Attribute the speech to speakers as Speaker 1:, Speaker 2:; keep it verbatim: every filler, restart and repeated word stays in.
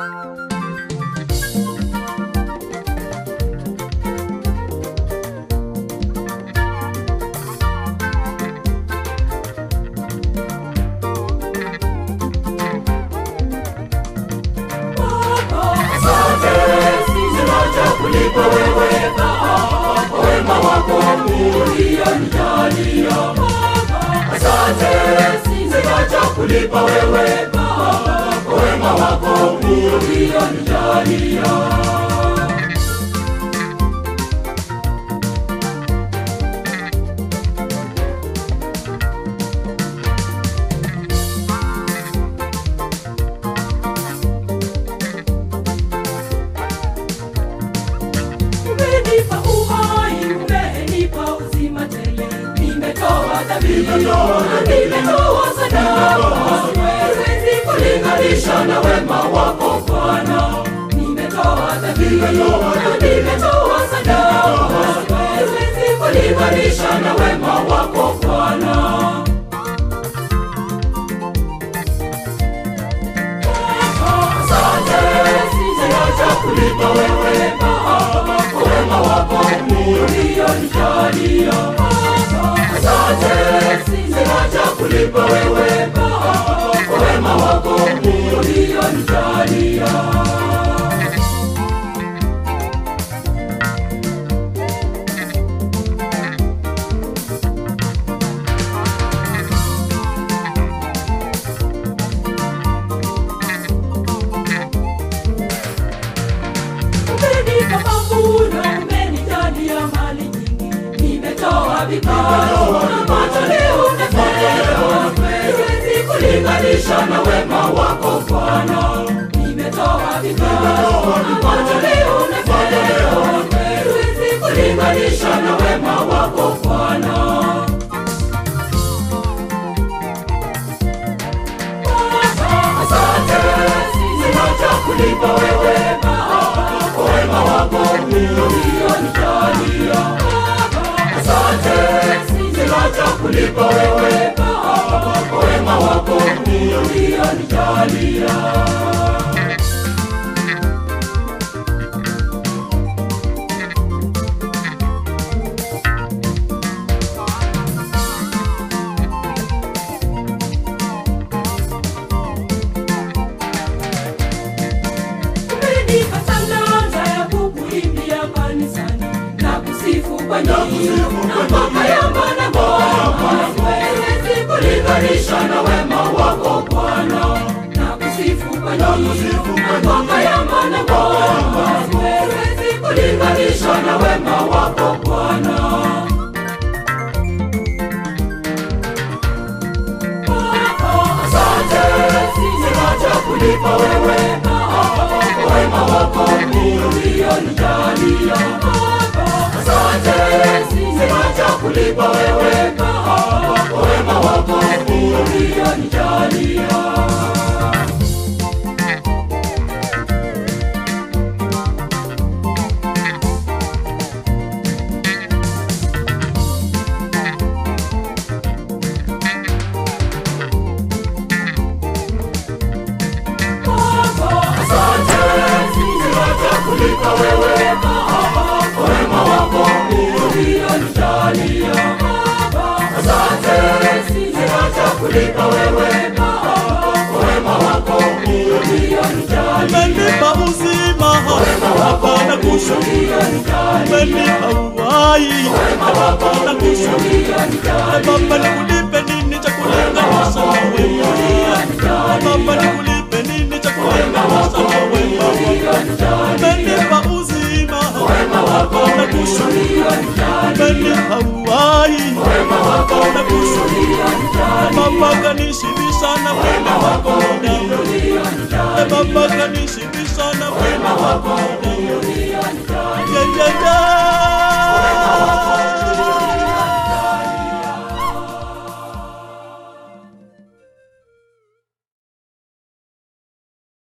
Speaker 1: kulipa wewe Baba kwa wema wako ulionijalia Baba. Asante, sitacha kulipa wewe Baba kwa wema wako ulionijalia. Umenipa uhai, umenipa uzima tele. Nimetoa dhabihu, nimetoa sadaka. Siwezi kulinganisha na wema wako Bwana. Nimetoa dhabihu, nimetoa sadaka. Siwezi kulinganisha na wema wako Bwana. Asante, sitacha kulipa wewe Baba kwa wema wako ulionijalia Baba. Asante, sitacha kulipa wewe Baba kwa wema wako ulionijalia. Umenipa mavuno, umenijalia mali nyingi. Nimetoa vipawa na matoleo na fedha. Siwezi kulinganisha na wema wako Bwana. Nimetoa vipawa na matoleo na fedha. Siwezi kulinganisha na wema wako Bwana. Asante, sitacha kulipa wewe Baba kwa wema wako ulionijalia Baba. Asante, sitacha kulipa wewe Baba kwa wema wako ulionijalia. Umenipa talanta ya kukuimbia kanisani na kusifu kwa nyimbo na makayamba na ngoma. Siwezi kulinganisha na wema wako Bwana. Na kusifu kwa nyimbo na makayamba na ngoma. Siwezi kulinganisha na wema wako Bwana. Asante, sitacha kulipa wewe Baba kwa wema wako ulionijalia Baba. Asante, sitacha kulipa wewe Baba kwa wema wako ulionijalia. Asante, sitacha kulipa wewe Baba kwa wema wako ulionijalia Baba. Asante, sitacha kulipa wewe Baba kwa wema wako ulionijalia.
Speaker 2: Umenipa uzima, hapana kushuhudia. Umenipa uhai, hapana kushuhudia. Baba, nikulipe nini cha kulinganisha na wema? Baba, nikulipe nini cha kulinganisha na wema wako? Umenipa uzima, hapana kushuhudia. Umenipa uhai, hapana kushuhudia. Baba, kanishibisha na wema wako. Baba, kanishibisha na wema wako.